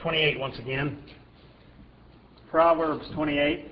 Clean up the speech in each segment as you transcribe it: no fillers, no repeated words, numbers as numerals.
28 once again. Proverbs 28.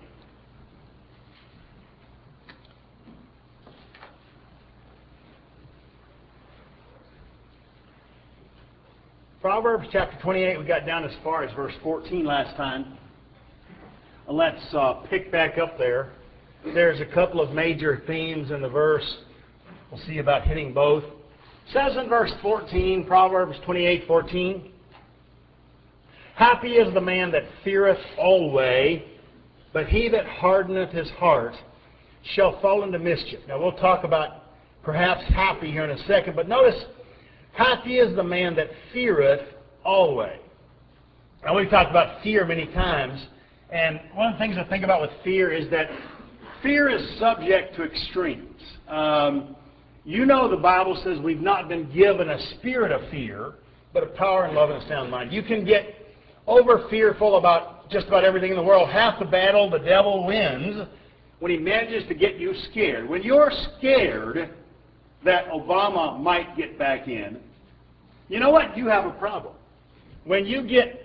Proverbs chapter 28, we got down as far as verse 14 last time. Let's pick back up there. There's a couple of major themes in the verse. We'll see about hitting both. It says in verse 14, Proverbs 28:14, happy is the man that feareth always, but he that hardeneth his heart shall fall into mischief. Now we'll talk about perhaps happy here in a second, but notice, happy is the man that feareth always. Now we've talked about fear many times, and one of the things to think about with fear is that fear is subject to extremes. You know the Bible says we've not been given a spirit of fear, but a power and love and a sound mind. You can get over fearful about just about everything in the world. Half the battle, the devil wins when he manages to get you scared. When you're scared that Obama might get back in, you know what? You have a problem. When you get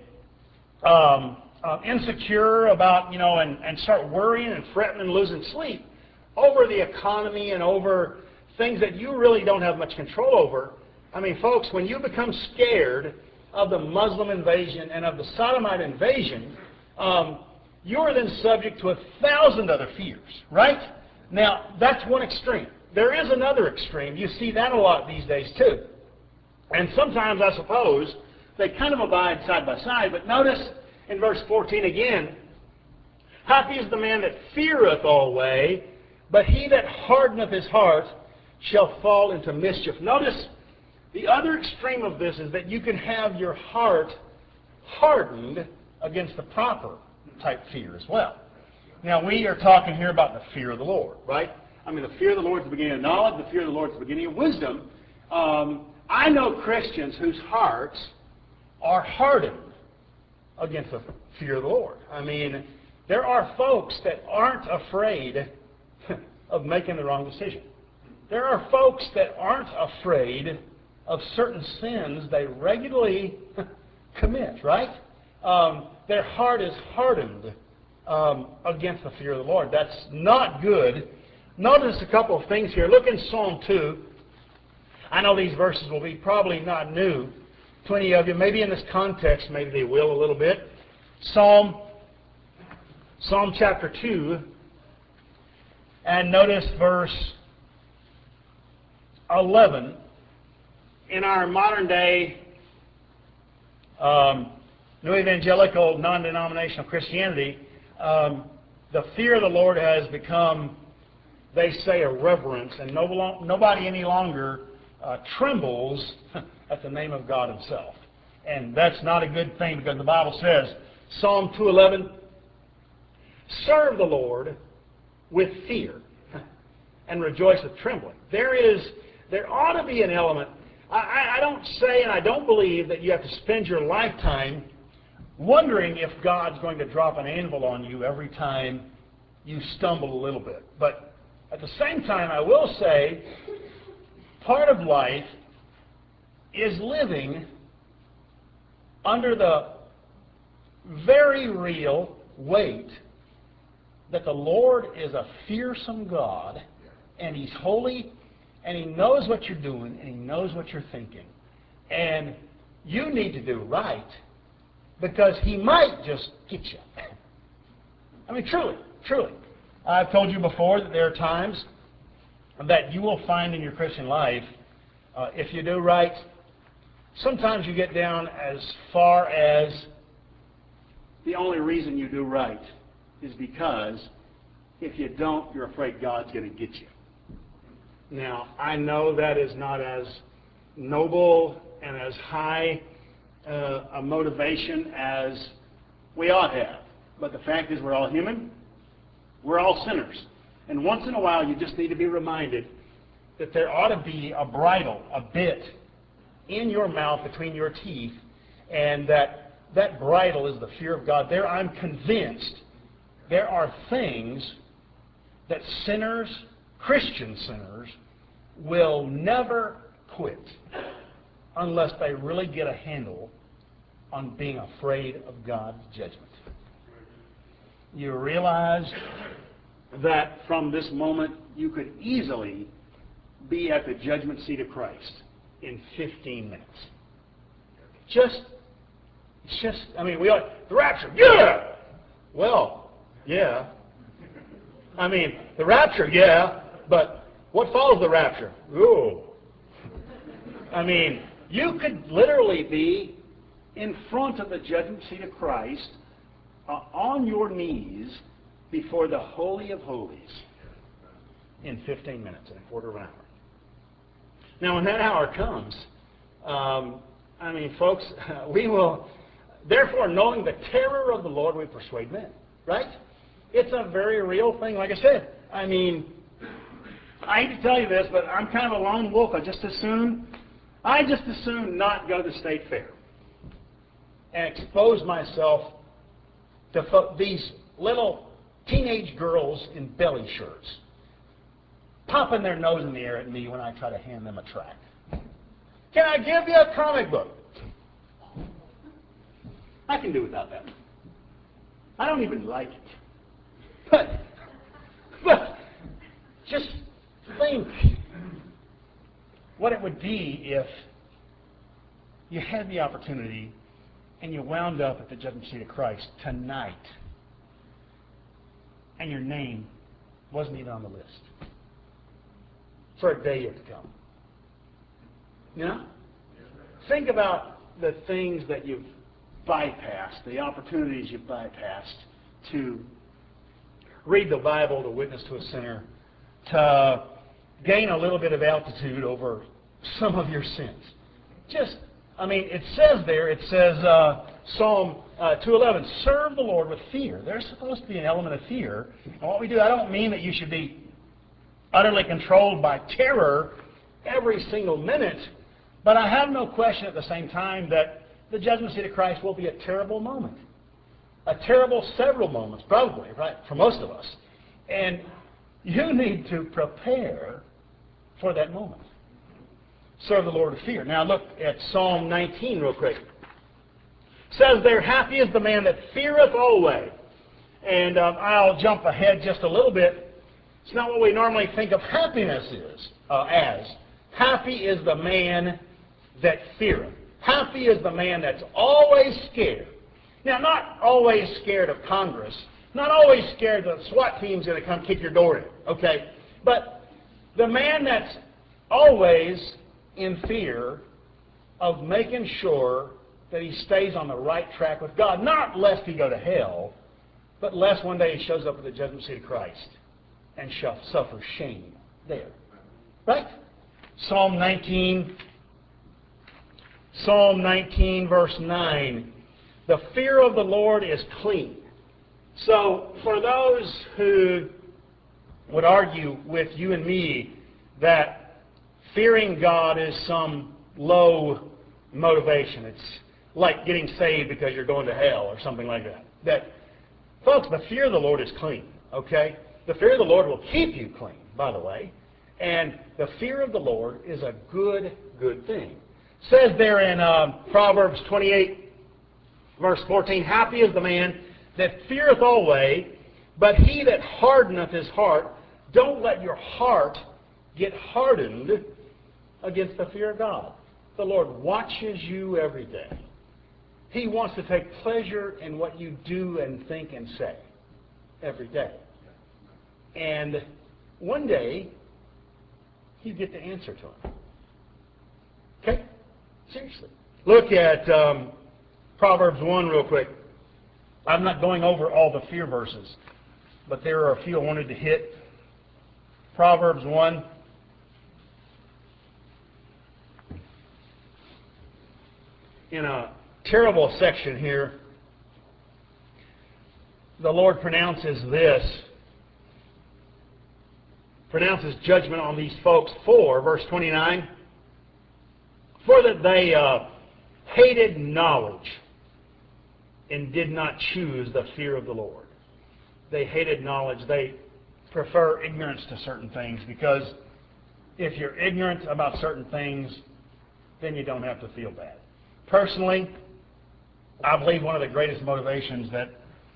insecure about, and start worrying and fretting and losing sleep over the economy and over things that you really don't have much control over. I mean, folks, when you become scared of the Muslim invasion and of the Sodomite invasion, you are then subject to 1,000 other fears, right? Now, that's one extreme. There is another extreme. You see that a lot these days, too. And sometimes, I suppose, they kind of abide side by side. But notice in verse 14 again, happy is the man that feareth always, but he that hardeneth his heart shall fall into mischief. Notice the other extreme of this is that you can have your heart hardened against the proper type fear as well. Now, we are talking here about the fear of the Lord, right? I mean, the fear of the Lord is the beginning of knowledge. The fear of the Lord is the beginning of wisdom. I know Christians whose hearts are hardened against the fear of the Lord. I mean, there are folks that aren't afraid of making the wrong decision. There are folks that aren't afraid of certain sins they regularly commit, right? Their heart is hardened against the fear of the Lord. That's not good. Notice a couple of things here. Look in Psalm 2. I know these verses will be probably not new to any of you. Maybe in this context, maybe they will a little bit. Psalm chapter 2, and notice verse 11. In our modern day New Evangelical, non-denominational Christianity, the fear of the Lord has become, they say, a reverence, and nobody any longer trembles at the name of God himself. And that's not a good thing, because the Bible says, Psalm 2:11, serve the Lord with fear and rejoice with trembling. There ought to be an element. I don't say and I don't believe that you have to spend your lifetime wondering if God's going to drop an anvil on you every time you stumble a little bit. But at the same time, I will say, part of life is living under the very real weight that the Lord is a fearsome God, and He's holy, and He knows what you're doing, and He knows what you're thinking. And you need to do right, because He might just get you. I mean, truly. I've told you before that there are times that you will find in your Christian life, if you do right, sometimes you get down as far as the only reason you do right is because if you don't, you're afraid God's going to get you. Now, I know that is not as noble and as high a motivation as we ought to have. But the fact is, we're all human. We're all sinners. And once in a while, you just need to be reminded that there ought to be a bridle, a bit, in your mouth between your teeth, and that bridle is the fear of God. There, I'm convinced there are things that sinners, Christian sinners, will never quit unless they really get a handle on being afraid of God's judgment. You realize that from this moment you could easily be at the judgment seat of Christ in 15 minutes. The rapture, yeah! Well, yeah. The rapture, yeah, but what follows the rapture? Ooh. You could literally be in front of the judgment seat of Christ on your knees before the Holy of Holies in 15 minutes, in a quarter of an hour. Now, when that hour comes, folks, we will, therefore, knowing the terror of the Lord, we persuade men, right? It's a very real thing. Like I said, I hate to tell you this, but I'm kind of a lone wolf. I just as soon not go to the state fair and expose myself to these little teenage girls in belly shirts popping their nose in the air at me when I try to hand them a tract. Can I give you a comic book? I can do without that. I don't even like it. But just think what it would be if you had the opportunity and you wound up at the judgment seat of Christ tonight and your name wasn't even on the list for a day yet to come. You know? Think about the things that you've bypassed, the opportunities you've bypassed to read the Bible, to witness to a sinner, to gain a little bit of altitude over some of your sins. It says Psalm 2:11, serve the Lord with fear. There's supposed to be an element of fear. And what we do, I don't mean that you should be utterly controlled by terror every single minute, but I have no question at the same time that the judgment seat of Christ will be a terrible moment. A terrible several moments, probably, right, for most of us. And you need to prepare for that moment. Serve the Lord with fear. Now look at Psalm 19 real quick. It says there, happy is the man that feareth always. And I'll jump ahead just a little bit. It's not what we normally think of happiness as. Happy is the man that feareth. Happy is the man that's always scared. Now, not always scared of Congress. Not always scared that the SWAT team's going to come kick your door in. Okay? But the man that's always in fear of making sure that he stays on the right track with God. Not lest he go to hell, but lest one day he shows up at the judgment seat of Christ and shall suffer shame there. Right? Psalm 19 verse 9. The fear of the Lord is clean. So for those who would argue with you and me that fearing God is some low motivation, it's like getting saved because you're going to hell or something like that. Folks, the fear of the Lord is clean, okay? The fear of the Lord will keep you clean, by the way. And the fear of the Lord is a good thing. It says there in Proverbs 28, verse 14, happy is the man that feareth always, but he that hardeneth his heart, don't let your heart get hardened against the fear of God. The Lord watches you every day. He wants to take pleasure in what you do and think and say every day. And one day, you get to answer to Him. Okay? Seriously. Look at Proverbs 1 real quick. I'm not going over all the fear verses, but there are a few I wanted to hit. Proverbs 1. In a terrible section here, the Lord pronounces judgment on these folks for, verse 29, for that they hated knowledge and did not choose the fear of the Lord. They hated knowledge. They prefer ignorance to certain things, because if you're ignorant about certain things, then you don't have to feel bad. Personally, I believe one of the greatest motivations that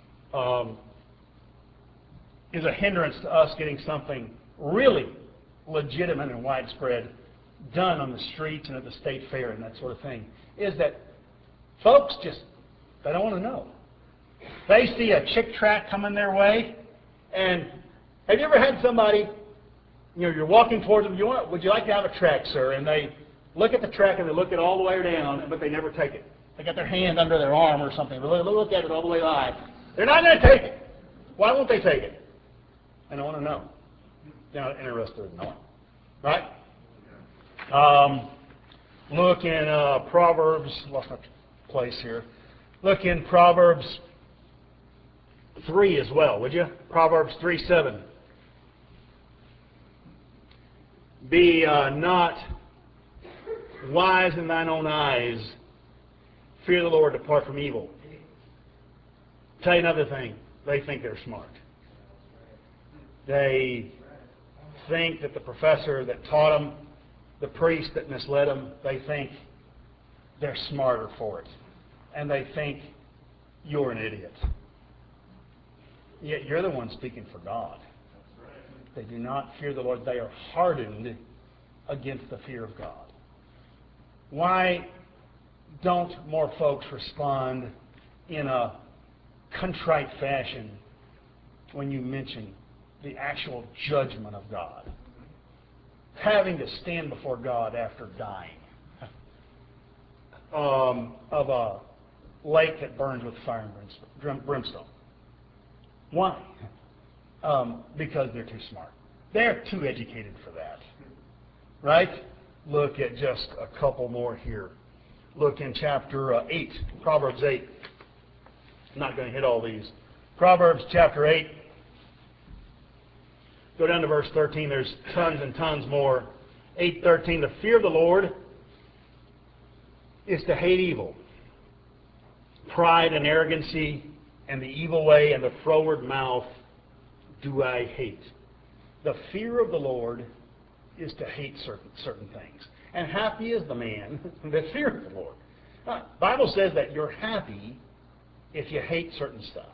is a hindrance to us getting something really legitimate and widespread done on the streets and at the state fair and that sort of thing is that folks they don't want to know. They see a chick tract coming their way, and have you ever had somebody, you're walking towards them, would you like to have a tract, sir? And they look at the tract and they look it all the way down, but they never take it. They got their hand under their arm or something. They look at it all the way live. They're not going to take it. Why won't they take it? They don't want to know. They're not interested in knowing. Right? Look in Proverbs, lost my place here. Look in Proverbs 3 as well, would you? Proverbs 3:7. Be not wise in thine own eyes. Fear the Lord, depart from evil. Tell you another thing. They think they're smart. They think that the professor that taught them, the priest that misled them, they think they're smarter for it. And they think you're an idiot. Yet you're the one speaking for God. They do not fear the Lord. They are hardened against the fear of God. Why don't more folks respond in a contrite fashion when you mention the actual judgment of God? Having to stand before God after dying of a lake that burns with fire and brimstone. Why? Because they're too smart. They're too educated for that. Right? Look at just a couple more here. Look in chapter 8, Proverbs 8. I'm not going to hit all these. Proverbs chapter 8. Go down to verse 13. There's tons and tons more. 8:13. The fear of the Lord is to hate evil. Pride and arrogancy and the evil way and the froward mouth do I hate. The fear of the Lord is to hate certain things. And happy is the man that feareth the Lord. The Bible says that you're happy if you hate certain stuff.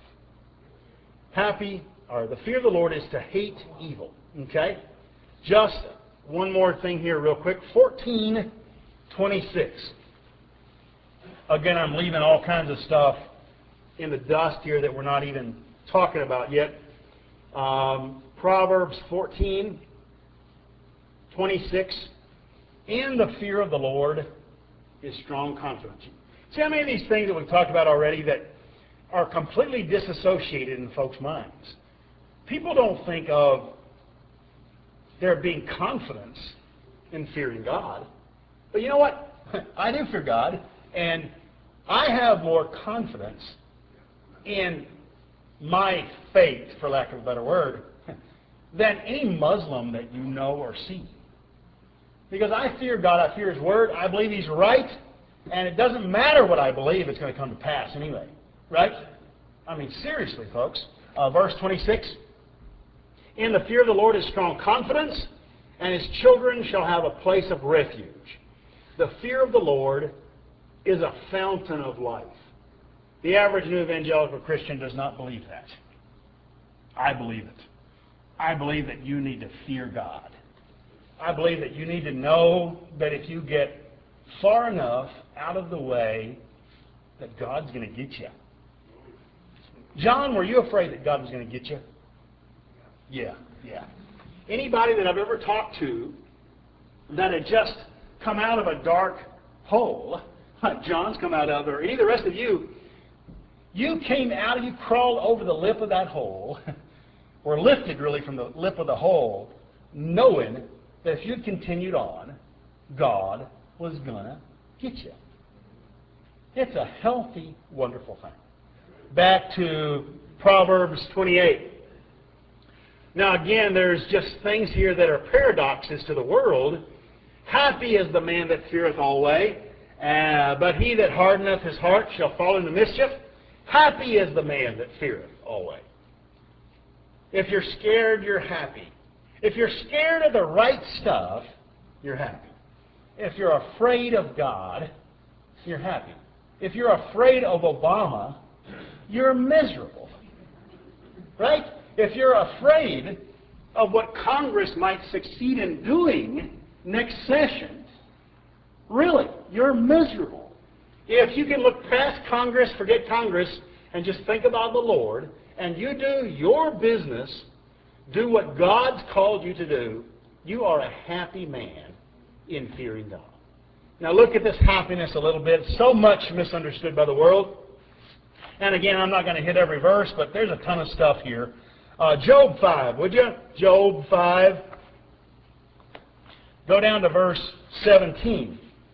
The fear of the Lord is to hate evil. Okay? Just one more thing here real quick. 14:26. Again, I'm leaving all kinds of stuff in the dust here that we're not even talking about yet. Proverbs 14:26. In the fear of the Lord is strong confidence. See how many of these things that we've talked about already that are completely disassociated in folks' minds? People don't think of there being confidence in fearing God. But you know what? I do fear God, and I have more confidence in my faith, for lack of a better word, than any Muslim that you know or see. Because I fear God, I fear His Word, I believe He's right, and it doesn't matter what I believe, it's going to come to pass anyway. Right? I mean, seriously, folks. Verse 26. In the fear of the Lord is strong confidence, and His children shall have a place of refuge. The fear of the Lord is a fountain of life. The average new evangelical Christian does not believe that. I believe it. I believe that you need to fear God. I believe that you need to know that if you get far enough out of the way, that God's going to get you. John, were you afraid that God was going to get you? Yeah. Anybody that I've ever talked to that had just come out of a dark hole, like John's come out of, or any of the rest of you, you came out and you crawled over the lip of that hole, or lifted really from the lip of the hole, knowing that if you'd continued on, God was going to get you. It's a healthy, wonderful thing. Back to Proverbs 28. Now again, there's just things here that are paradoxes to the world. Happy is the man that feareth always, but he that hardeneth his heart shall fall into mischief. Happy is the man that feareth always. If you're scared, you're happy. If you're scared of the right stuff, you're happy. If you're afraid of God, you're happy. If you're afraid of Obama, you're miserable. Right? If you're afraid of what Congress might succeed in doing next session, really, you're miserable. If you can look past Congress, forget Congress, and just think about the Lord, and you do your business, do what God's called you to do, you are a happy man in fearing God. Now look at this happiness a little bit. So much misunderstood by the world. And again, I'm not going to hit every verse, but there's a ton of stuff here. Job 5, would you? Job 5. Go down to verse 17.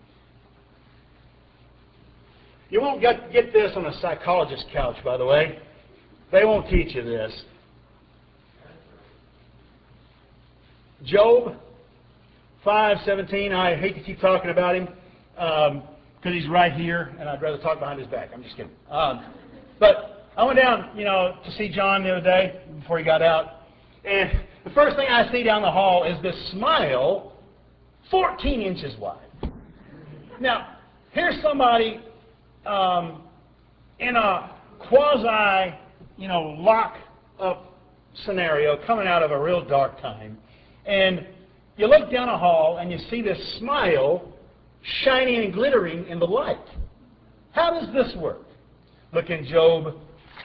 You won't get this on a psychologist's couch, by the way. They won't teach you this. Job 5:17. I hate to keep talking about him because he's right here, and I'd rather talk behind his back. I'm just kidding. But I went down, to see John the other day before he got out, and the first thing I see down the hall is this smile, 14 inches wide. Now, here's somebody in a quasi, lock-up scenario coming out of a real dark time, and you look down a hall and you see this smile shining and glittering in the light. How does this work? Look in Job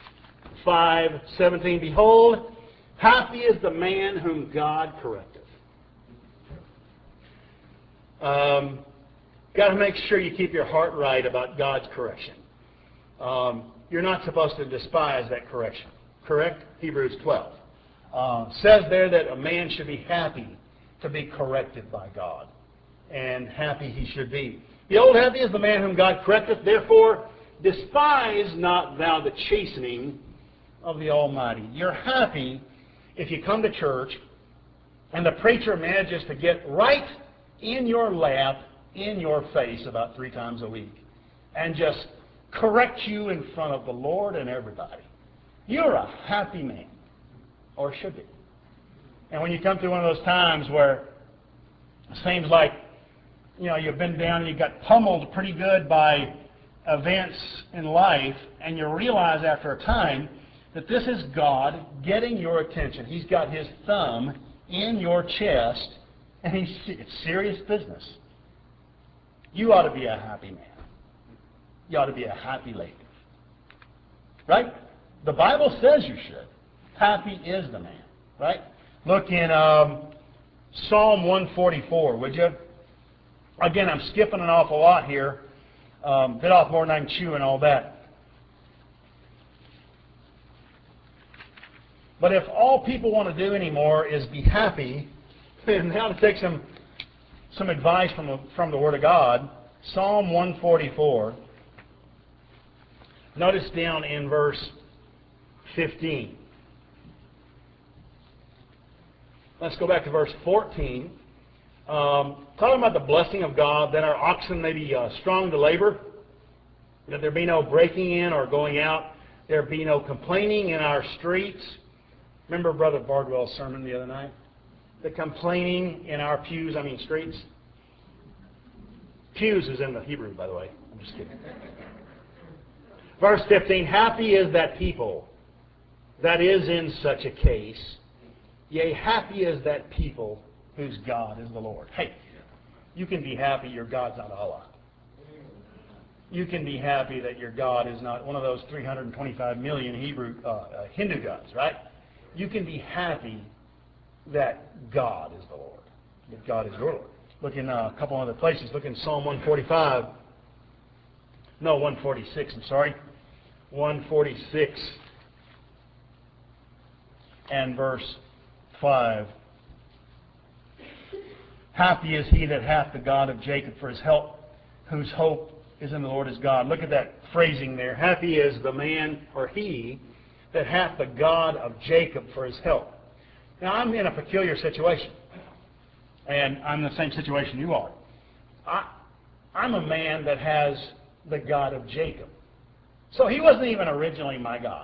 5:17. Behold, happy is the man whom God correcteth. Got to make sure you keep your heart right about God's correction. You're not supposed to despise that correction. Correct? Hebrews 12. Says there that a man should be happy to be corrected by God. And happy he should be. Behold, happy is the man whom God correcteth. Therefore, despise not thou the chastening of the Almighty. You're happy if you come to church and the preacher manages to get right in your lap, in your face about 3 times a week, and just correct you in front of the Lord and everybody. You're a happy man, or should be. And when you come through one of those times where it seems like, you've been down and you got pummeled pretty good by events in life, and you realize after a time that this is God getting your attention. He's got His thumb in your chest, and it's serious business. You ought to be a happy man. You ought to be a happy lady. Right? The Bible says you should. Happy is the man. Right? Look in Psalm 144, would you? Again, I'm skipping an awful lot here. Bit off more than I can chew and all that. But if all people want to do anymore is be happy, then they ought to take some advice from the Word of God. Psalm 144. Notice down in verse 15. Let's go back to verse 14. Talking about the blessing of God, that our oxen may be strong to labor, that there be no breaking in or going out, there be no complaining in our streets. Remember Brother Bardwell's sermon the other night? The complaining in our streets. Pews is in the Hebrew, by the way. I'm just kidding. Verse 15, happy is that people that is in such a case. Yea, happy is that people whose God is the Lord. Hey, you can be happy your God's not Allah. You can be happy that your God is not one of those 325 million Hindu gods, right? You can be happy that God is the Lord. That God is your Lord. Look in a couple other places. Look in Psalm 145. No, 146, I'm sorry. 146 and verse 5. Happy is he that hath the God of Jacob for his help, whose hope is in the Lord his God. Look at that phrasing there. Happy is the man, or he, that hath the God of Jacob for his help. Now, I'm in a peculiar situation, and I'm in the same situation you are. I'm a man that has the God of Jacob. So he wasn't even originally my God.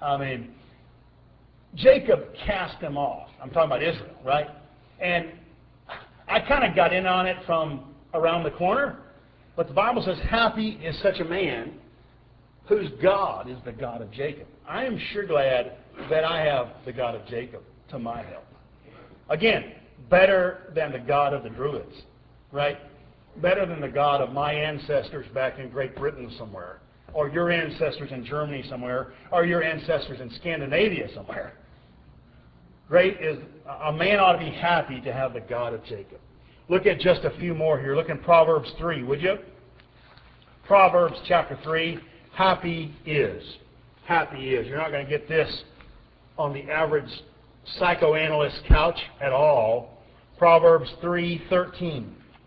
Jacob cast him off. I'm talking about Israel, right? And I kind of got in on it from around the corner. But the Bible says, happy is such a man whose God is the God of Jacob. I am sure glad that I have the God of Jacob to my help. Again, better than the God of the Druids, right? Better than the God of my ancestors back in Great Britain somewhere, or your ancestors in Germany somewhere, or your ancestors in Scandinavia somewhere. Great is, a man ought to be happy to have the God of Jacob. Look at just a few more here. Look in Proverbs 3, would you? Proverbs chapter 3, happy is. Happy is. You're not going to get this on the average psychoanalyst couch at all. Proverbs 3:13.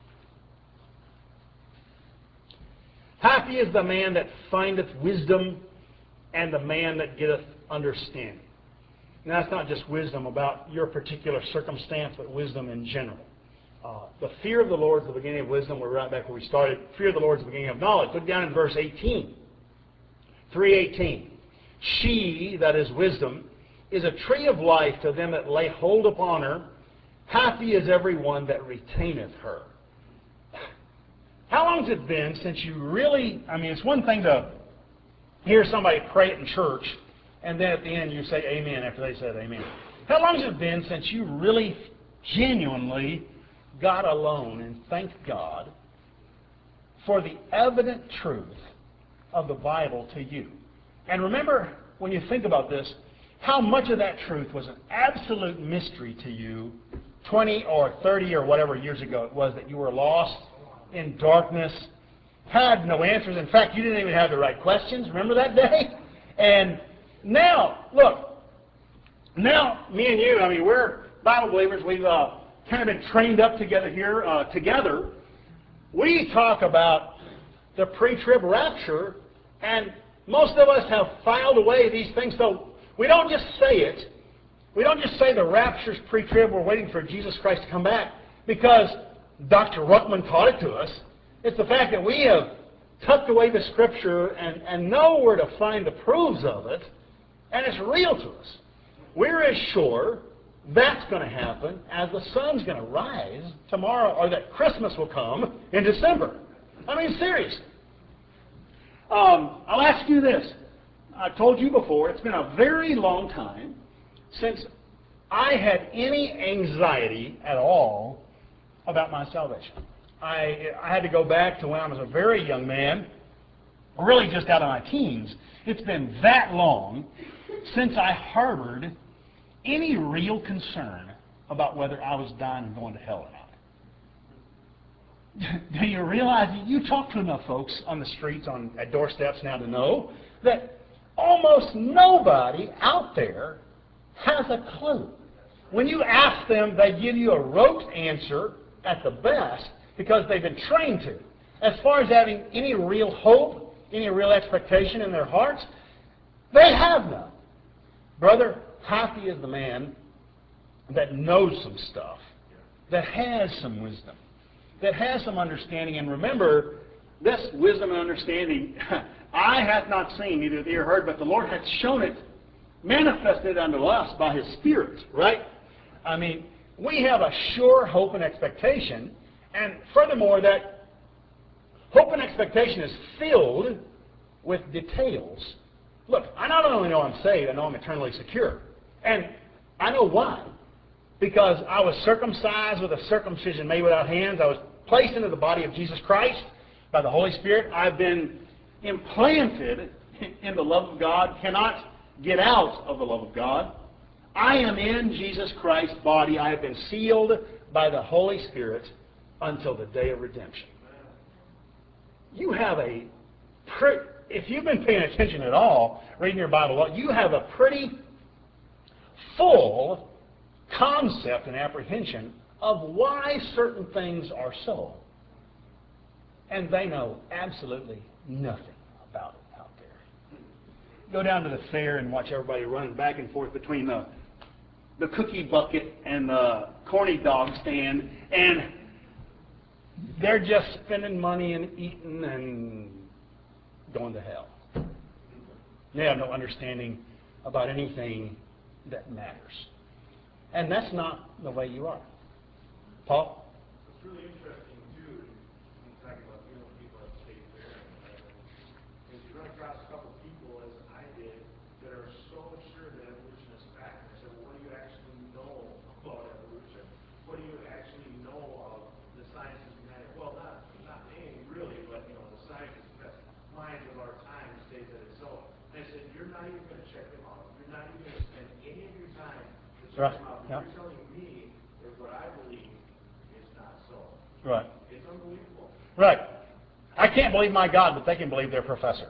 Happy is the man that findeth wisdom, and the man that getteth understanding. Now, that's not just wisdom about your particular circumstance, but wisdom in general. The fear of the Lord is the beginning of wisdom. We're right back where we started. Fear of the Lord is the beginning of knowledge. Look down in verse 18. 3:18. She, that is wisdom, is a tree of life to them that lay hold upon her. Happy is every one that retaineth her. How long has it been since you really, it's one thing to hear somebody pray it in church, and then at the end you say amen after they said amen. How long has it been since you really genuinely got alone and thanked God for the evident truth of the Bible to you? And remember, when you think about this, how much of that truth was an absolute mystery to you 20 or 30 or whatever years ago it was that you were lost in darkness, had no answers. In fact, you didn't even have the right questions. Remember that day? And now, look, now me and you, we're Bible believers. We've kind of been trained up together here, together. We talk about the pre-trib rapture, and most of us have filed away these things. So we don't just say it. We don't just say the rapture's pre-trib, we're waiting for Jesus Christ to come back, because Dr. Ruckman taught it to us. It's the fact that we have tucked away the Scripture and know where to find the proofs of it, and it's real to us. We're as sure that's going to happen as the sun's going to rise tomorrow, or that Christmas will come in December. Seriously. I'll ask you this. I've told you before, it's been a very long time since I had any anxiety at all about my salvation. I had to go back to when I was a very young man, really just out of my teens. It's been that long since I harbored any real concern about whether I was dying and going to hell or not. Do you realize, you talk to enough folks on the streets, at doorsteps now to know that almost nobody out there has a clue. When you ask them, they give you a rote answer at the best because they've been trained to. As far as having any real hope, any real expectation in their hearts, they have none. Brother, happy is the man that knows some stuff, that has some wisdom, that has some understanding. And remember, this wisdom and understanding, eye hath not seen, neither hath ear heard, but the Lord hath shown it, manifested unto us by His Spirit, right? We have a sure hope and expectation, and furthermore, that hope and expectation is filled with details. Look, I not only know I'm saved, I know I'm eternally secure. And I know why. Because I was circumcised with a circumcision made without hands. I was placed into the body of Jesus Christ by the Holy Spirit. I've been implanted in the love of God, cannot get out of the love of God. I am in Jesus Christ's body. I have been sealed by the Holy Spirit until the day of redemption. You have if you've been paying attention at all, reading your Bible, you have a pretty full concept and apprehension of why certain things are so. And they know absolutely nothing about it out there. Go down to the fair and watch everybody running back and forth between the cookie bucket and the corny dog stand, and they're just spending money and eating and going to hell. They have no understanding about anything that matters. And that's not the way you are. Paul? It's really interesting, too, when you talk about people not even going to check them out. You're not even going to spend any of your time to check Right. them out. Yeah. You're telling me that what I believe is not so. Right. It's unbelievable. Right. I can't believe my God, but they can believe their professor.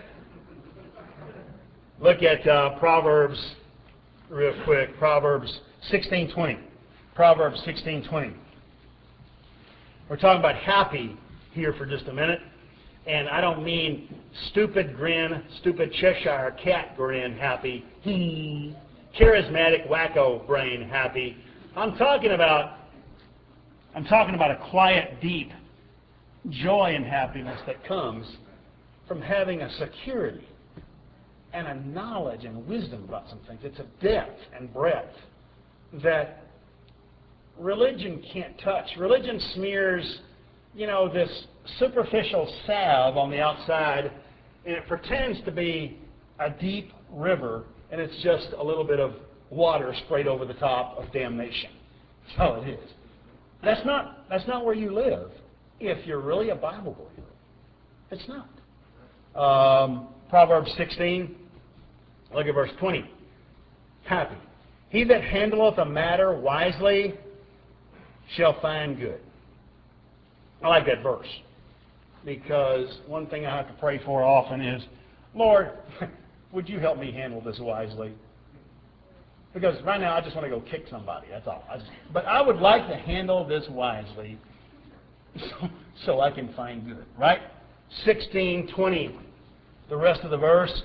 Look at Proverbs real quick. Proverbs 16:20. Proverbs 16:20. We're talking about happy here for just a minute. And I don't mean stupid grin, stupid Cheshire cat grin happy, charismatic wacko brain happy. I'm talking about a quiet, deep joy and happiness that comes from having a security and a knowledge and wisdom about some things. It's a depth and breadth that religion can't touch. Religion smears, this superficial salve on the outside, and it pretends to be a deep river, and it's just a little bit of water sprayed over the top of damnation. That's all it is. That's not where you live if you're really a Bible believer. It's not. Proverbs 16, look at verse 20. Happy. He that handleth a matter wisely shall find good. I like that verse, because one thing I have to pray for often is, Lord, would you help me handle this wisely? Because right now I just want to go kick somebody, that's all. But I would like to handle this wisely so I can find good, right? 16:20, the rest of the verse.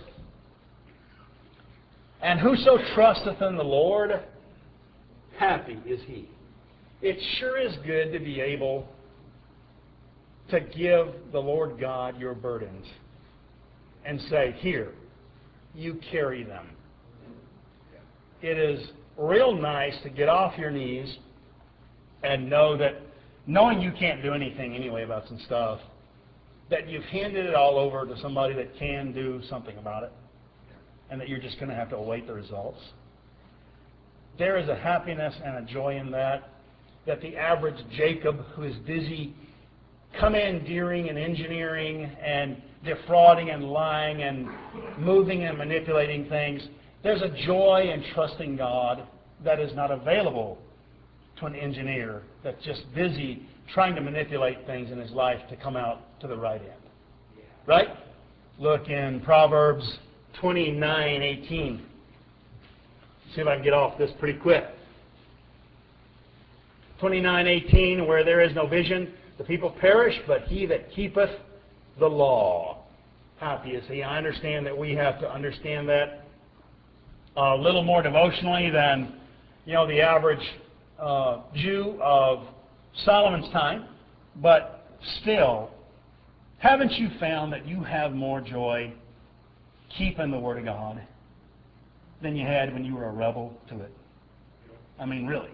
And whoso trusteth in the Lord, happy is he. It sure is good to be able to give the Lord God your burdens and say, here, you carry them. It is real nice to get off your knees and knowing you can't do anything anyway about some stuff, that you've handed it all over to somebody that can do something about it, and that you're just going to have to await the results. There is a happiness and a joy in that the average Jacob who is busy commandeering and engineering and defrauding and lying and moving and manipulating things, there's a joy in trusting God that is not available to an engineer that's just busy trying to manipulate things in his life to come out to the right end. Right? Look in Proverbs 29:18. See if I can get off this pretty quick. 29:18, where there is no vision, the people perish, but he that keepeth the law, happy is he. I understand that we have to understand that a little more devotionally than the average Jew of Solomon's time, but still, haven't you found that you have more joy keeping the Word of God than you had when you were a rebel to it? I mean, really.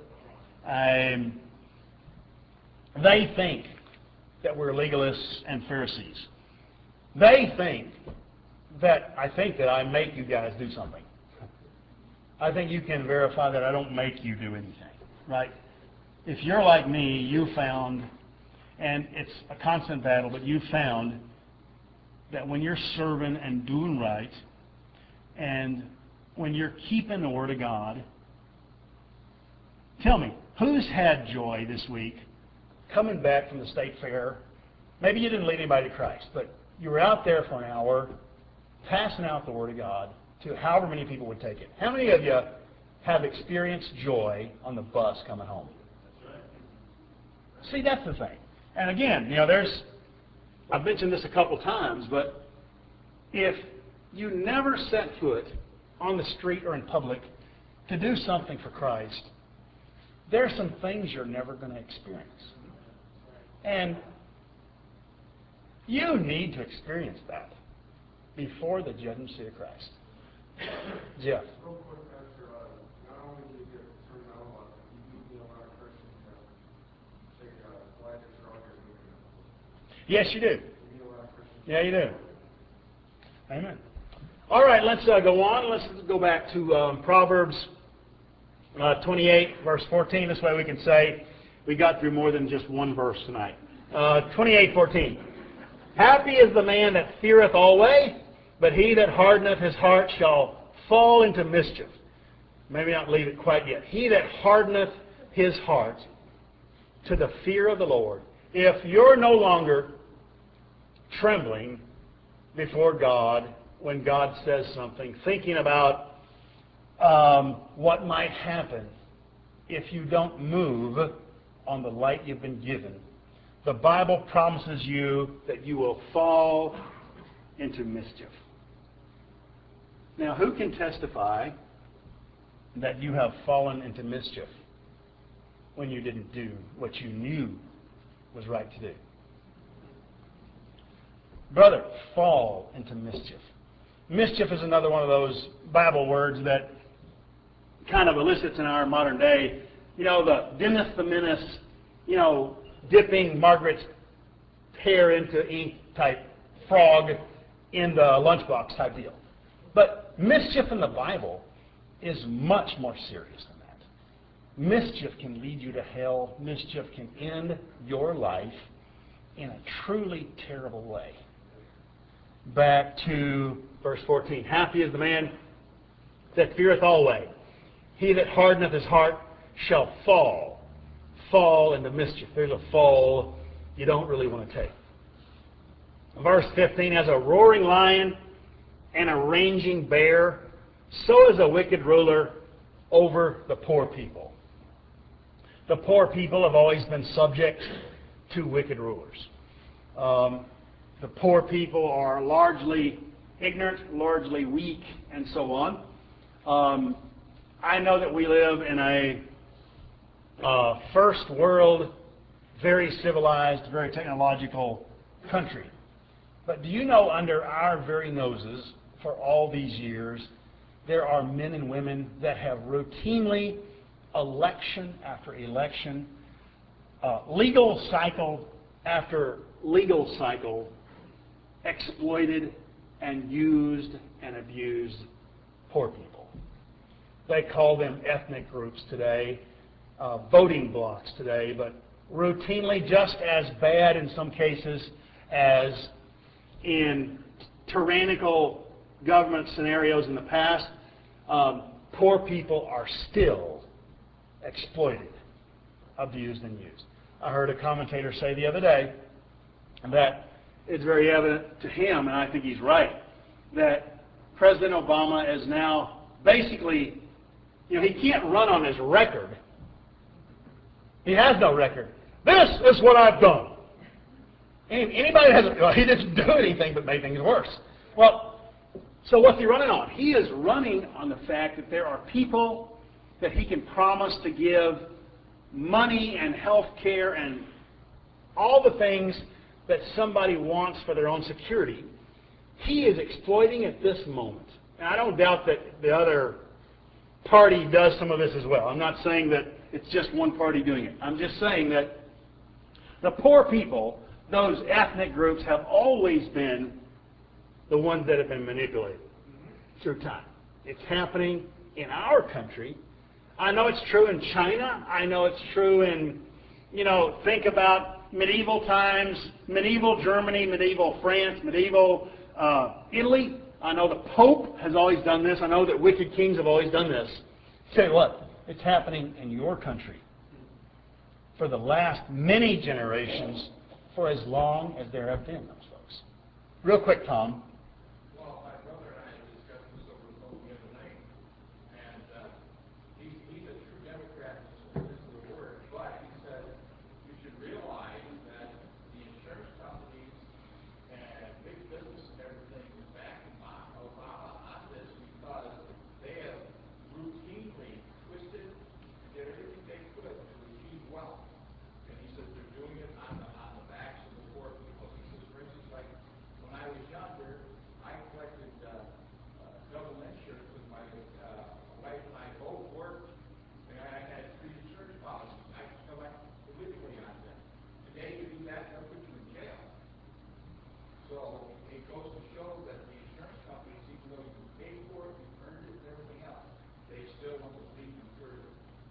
They think that we're legalists and Pharisees. They think that I make you guys do something. I think you can verify that I don't make you do anything, right? If you're like me, you found, and it's a constant battle, but you found that when you're serving and doing right, and when you're keeping the Word of God, tell me, who's had joy this week coming back from the state fair? Maybe you didn't lead anybody to Christ, but you were out there for an hour passing out the Word of God to however many people would take it. How many of you have experienced joy on the bus coming home? See, that's the thing. And again, I've mentioned this a couple times, but if you never set foot on the street or in public to do something for Christ, there are some things you're never going to experience. And you need to experience that before the judgment seat of Christ. Jeff. Real quick, Pastor, not only do you get turned out a lot, but you do a lot of Christians say, glad that you're out here doing it. Yes, you do. You meet a lot of Christians. Yeah, you do. Amen. All right, let's go on. Let's go back to Proverbs 28, verse 14. This way we can say we got through more than just one verse tonight. 28:14. Happy is the man that feareth always, But he that hardeneth his heart shall fall into mischief. Maybe not leave it quite yet. He that hardeneth his heart to the fear of the Lord. If you're no longer trembling before God when God says something, thinking about what might happen if you don't move on the light you've been given, the Bible promises you that you will fall into mischief. Now, who can testify that you have fallen into mischief when you didn't do what you knew was right to do? Brother, fall into mischief. Mischief is another one of those Bible words that kind of elicits in our modern day, the Dennis the Menace, dipping Margaret's hair into ink type frog in the lunchbox type deal. But mischief in the Bible is much more serious than that. Mischief can lead you to hell. Mischief can end your life in a truly terrible way. Back to verse 14. Happy is the man that feareth always. He that hardeneth his heart shall fall into mischief. There's a fall you don't really want to take. Verse 15, as a roaring lion and a raging bear, so is a wicked ruler over the poor people. The poor people have always been subject to wicked rulers. The poor people are largely ignorant, largely weak, and so on. I know that we live in a first world, very civilized, very technological country. But do you know, under our very noses, for all these years, there are men and women that have routinely, election after election, legal cycle after legal cycle, exploited and used and abused poor people. They call them ethnic groups today, voting blocks today, but routinely just as bad in some cases as in tyrannical government scenarios in the past. Poor people are still exploited, abused, and used. I heard a commentator say the other day that it's very evident to him, and I think he's right, that President Obama is now basically, he can't run on his record. He has no record. This is what I've done. Anybody has, he didn't do anything but make things worse. Well, so what's he running on? He is running on the fact that there are people that he can promise to give money and health care and all the things that somebody wants for their own security. He is exploiting at this moment. And I don't doubt that the other party does some of this as well. I'm not saying that it's just one party doing it. I'm just saying that the poor people, those ethnic groups, have always been the ones that have been manipulated through time. It's happening in our country. I know it's true in China. I know it's true in, think about medieval times, medieval Germany, medieval France, medieval Italy. I know the Pope has always done this. I know that wicked kings have always done this. Tell you what, it's happening in your country for the last many generations, for as long as there have been those folks. Real quick, Tom. Well, my brother and I discussed this over the phone the other night, and he's a true Democrat in the word, but he said you should realize that the insurance companies and big business and everything is backing Obama on this because they have routinely twisted and did everything they could to achieve wealth. And he said they're doing it on the backs of the poor people. He says, for instance, like when I was younger, I collected government insurance with my wife and I both worked, and I had 3 insurance policies. I collect illegally on them. Today, you do that, they'll put you in jail. So it goes to show that the insurance companies, even though you pay for it, you earned it, and everything else, they still want to lead you further.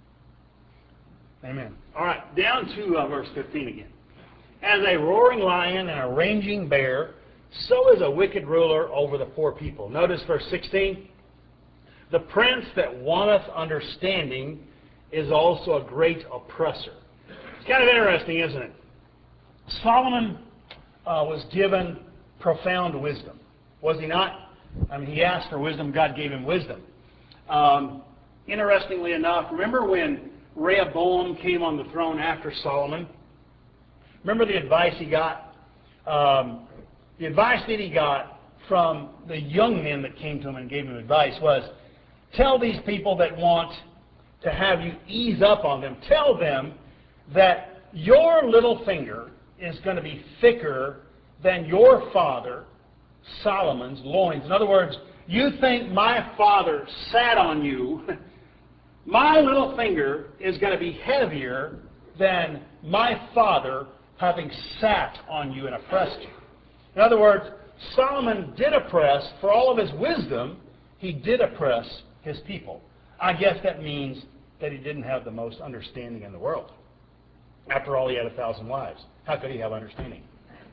Amen. All right, down to verse 15 again. As a roaring lion and a raging bear, so is a wicked ruler over the poor people. Notice verse 16. The prince that wanteth understanding is also a great oppressor. It's kind of interesting, isn't it? Solomon was given profound wisdom, was he not? I mean, he asked for wisdom, God gave him wisdom. Interestingly enough, remember when Rehoboam came on the throne after Solomon? Remember the advice he got? The advice that he got from the young men that came to him and gave him advice was, tell these people that want to have you ease up on them, tell them that your little finger is going to be thicker than your father Solomon's loins. In other words, you think my father sat on you, my little finger is going to be heavier than my father having sat on you and oppressed you. In other words, Solomon did oppress, for all of his wisdom, he did oppress his people. I guess that means that he didn't have the most understanding in the world. After all, he had 1,000 wives. How could he have understanding?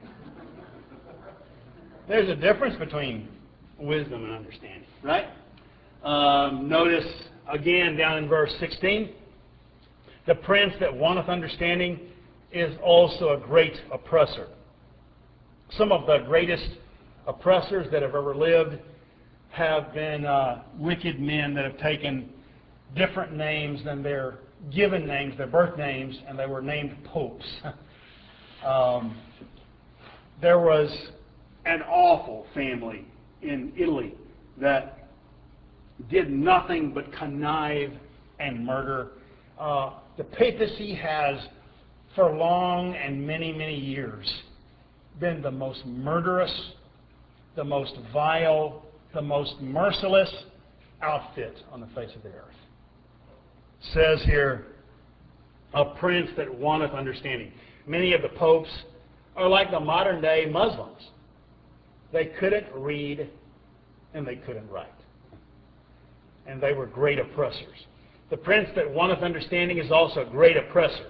There's a difference between wisdom and understanding, right? Notice again down in verse 16, the prince that wanteth understanding is also a great oppressor. Some of the greatest oppressors that have ever lived have been wicked men that have taken different names than their given names, their birth names, and they were named popes. There was an awful family in Italy that did nothing but connive and murder. The papacy has, for long and many, many years, been the most murderous, the most vile, the most merciless outfit on the face of the earth. It says here, a prince that wanteth understanding. Many of the popes are like the modern day Muslims. They couldn't read and they couldn't write. And they were great oppressors. The prince that wanteth understanding is also a great oppressor.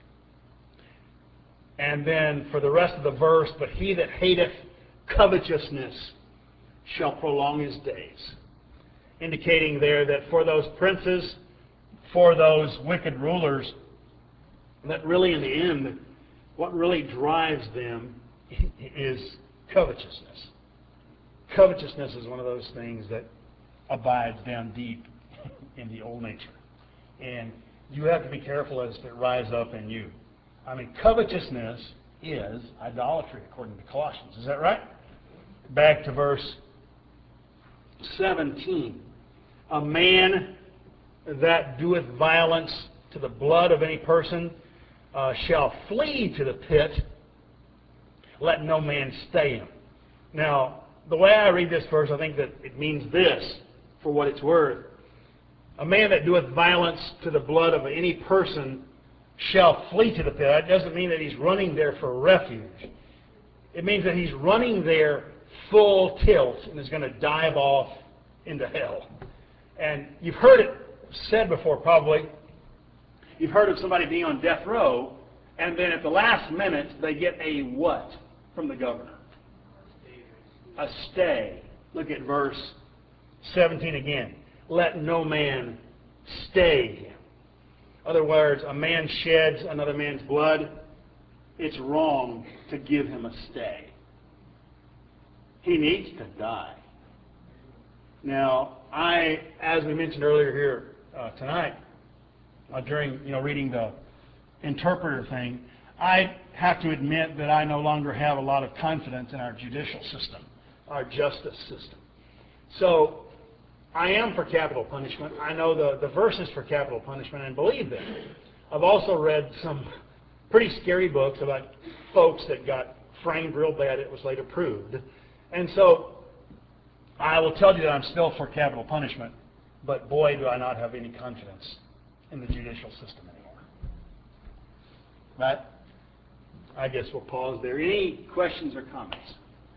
And then for the rest of the verse, but he that hateth covetousness shall prolong his days. Indicating there that for those princes, for those wicked rulers, that really in the end, what really drives them is covetousness. Covetousness is one of those things that abides down deep in the old nature. And you have to be careful as it rise up in you. I mean, covetousness is idolatry, according to Colossians. Is that right? Back to verse 17. A man that doeth violence to the blood of any person shall flee to the pit. Let no man stay him. Now, the way I read this verse, I think that it means this, for what it's worth. A man that doeth violence to the blood of any person shall flee to the pit. That doesn't mean that he's running there for refuge. It means that he's running there full tilt and is going to dive off into hell. And you've heard it said before probably. You've heard of somebody being on death row, and then at the last minute they get a what from the governor? A stay. Look at verse 17 again. Let no man stay him. In other words, a man sheds another man's blood. It's wrong to give him a stay. He needs to die. Now, as we mentioned earlier here tonight, during reading the interpreter thing, I have to admit that I no longer have a lot of confidence in our judicial system, our justice system. So I am for capital punishment. I know the verses for capital punishment and believe them. I've also read some pretty scary books about folks that got framed real bad. It was later proved. And so I will tell you that I'm still for capital punishment, but boy, do I not have any confidence in the judicial system anymore. But I guess we'll pause there. Any questions or comments?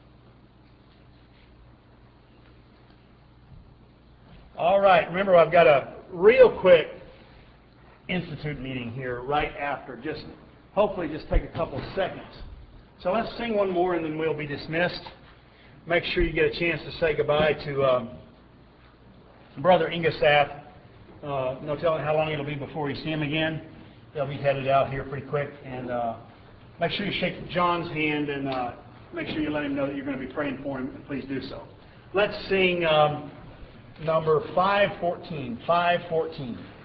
All right. Remember, I've got a real quick institute meeting here right after. Hopefully just take a couple seconds. So let's sing one more and then we'll be dismissed. make sure you get a chance to say goodbye to Brother Ingeseth. No telling how long it'll be before you see him again. They'll be headed out here pretty quick. And make sure you shake John's hand and make sure you let him know that you're going to be praying for him. And please do so. Let's sing number 514. 514.